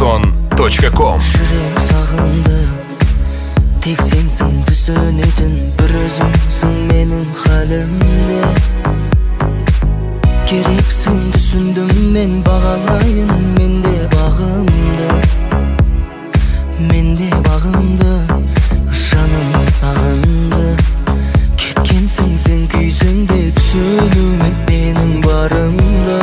Anton.com. Жүрек сағынды, тек сенсің түсінетін, бір өзіңсің менің халімде. Керексің түсіндім мен, бағалайын менде бағымды, жаным сағынды. Кеткенсің сен күйсіңде, түсінумен менің барымды.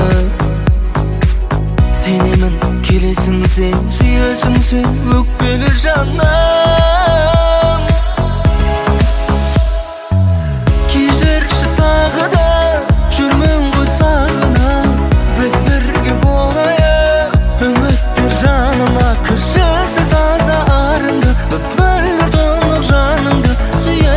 Сенемін, келесің сен, сүйесің сен, өкпелі жаным. Кешірші тағы да, жүрмін ғой сағынып. Біз бірге болайық, үміт бер жаныма. Кіршіксіз таза арыңды, мөлдір тұнық жаныңды сүйе.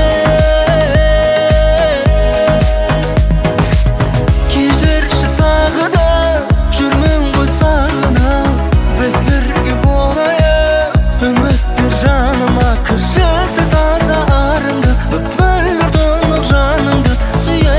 Кешірші тағы да, жүрмін ғой сағынып. Біз бірге болайық, үміт бер жаныма. Кіршіксіз таза арыңды, мөлдір тұнық жаныңды сүйе.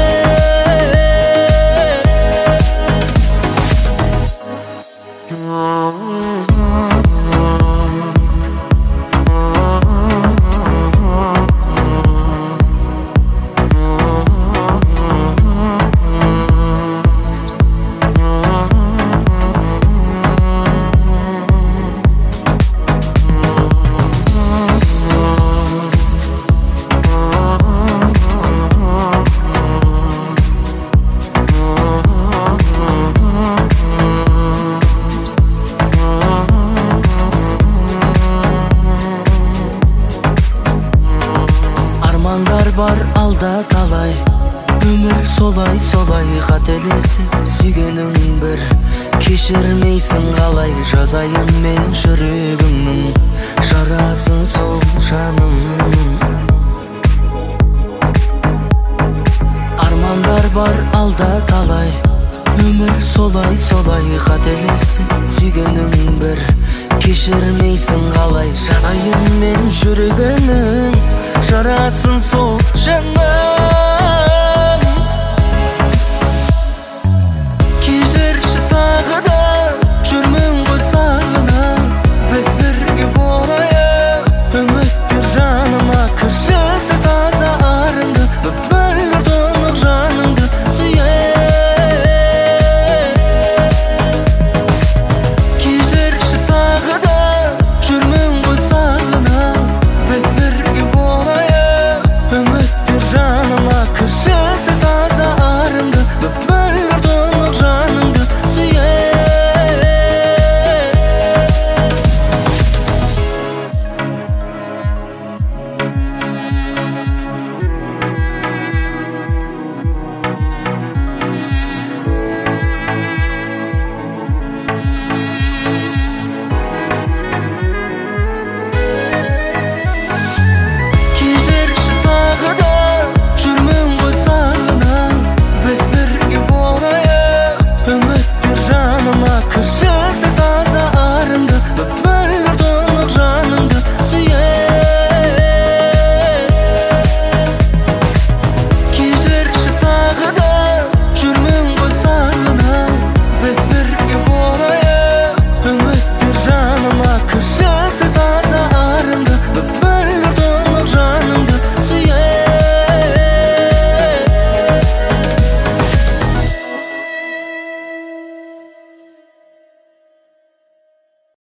Армандар бар алда талай, өмір солай қателесіп. Сүйгенің бір, кешірмейсің қалай. Жазайын мен жүрегімнің жарасын сол жаным. Армандар бар алда талай, өмір солай қателесіп. Сүйгенің бір, кешірмейсің қалай. Жазайын мен жүрегінің жарасын сол